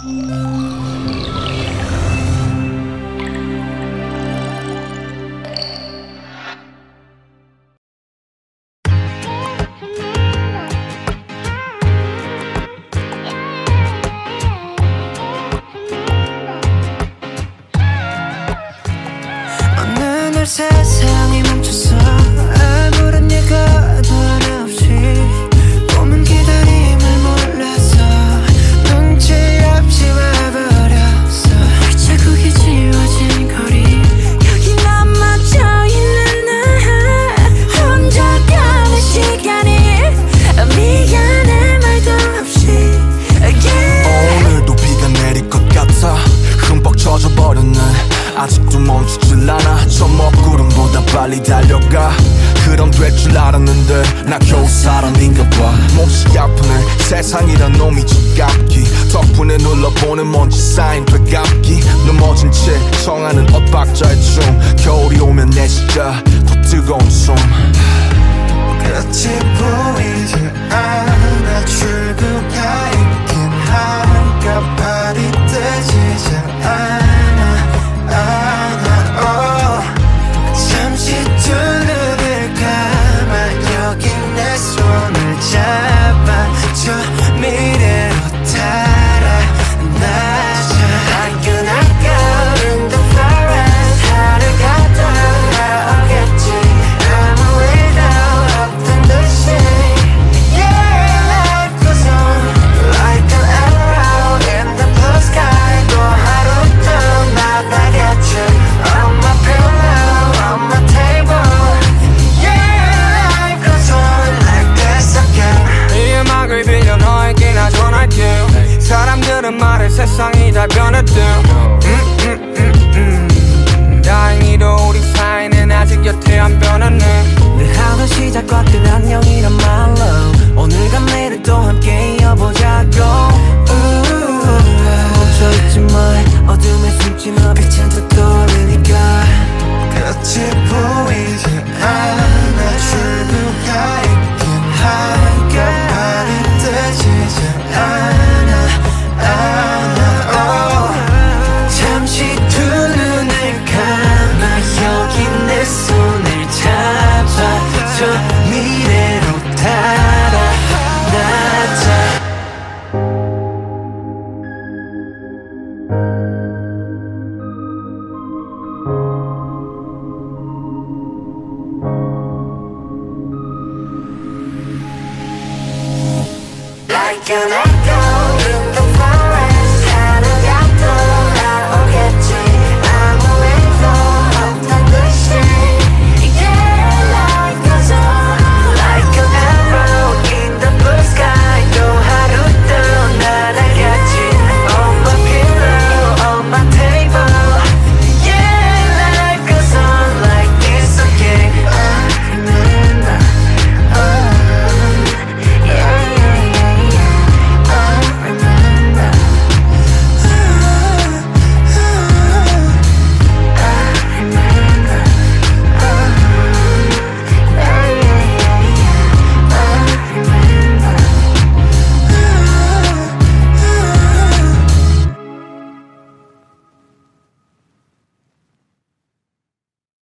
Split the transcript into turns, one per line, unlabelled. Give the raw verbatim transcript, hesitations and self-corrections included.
세상이 멈춰서 아무런 예고도 하나 없이 꿈은 기다림을 몰라서 눈치 없이 와버렸어. 자국이 지워진 거리 여기 남아져 있는 나 혼자 가는 시간이 미안해 말도 없이 yeah.
오늘도 비가 내릴 것 같아 흠뻑 젖어버렸네. 아직도 멈추질 않아. 저 먹구름보다 빨리 달려가. 그럼 될 줄 알았는데 나 겨우 사람인가 봐. 몹시 아프네 세상이란 놈이 지갑기. 덕분에 눌러보는 먼지 쌓인 되감기. 넘어진 채 청하는 엇박자의 춤. 겨울이 오면 내 진짜 더 뜨거운 숨.
끝이 보이지 않아. 출구가 있긴 한가발이 뜨지 않아. 잠시 두 눈을 감아 여기 내 손을 잡아 저 미래로 달아나자. I'm gonna go in the forest. 하루가 돌아오겠지. 아무 일도 없던 듯이 yeah. Life goes on like an arrow in the blue sky. 또 하루 또 나가겠지. On my pillow, on my table. Yeah, life goes on like this again.
이 음악을 빌려 너에게 나 전할게. 사람들은 말해 세상이 다 변했대. 음, 음, 음, 음. 다행히도 우리 사이는 아직 여태 안 변했네.
늘 하던 시작과 끝 안녕이란 말로 오늘과 내일을 또 함께 이어보자고. 멈춰있지 마 어둠에 숨지 마 빛은 더 떠오르니까.
끝이 보이지 않아. 출구가 있긴 한가발이 뜨지 않아. oh.
잠시 두 눈을 감아 여기 내 손을 잡아 저 미래로 달아나자.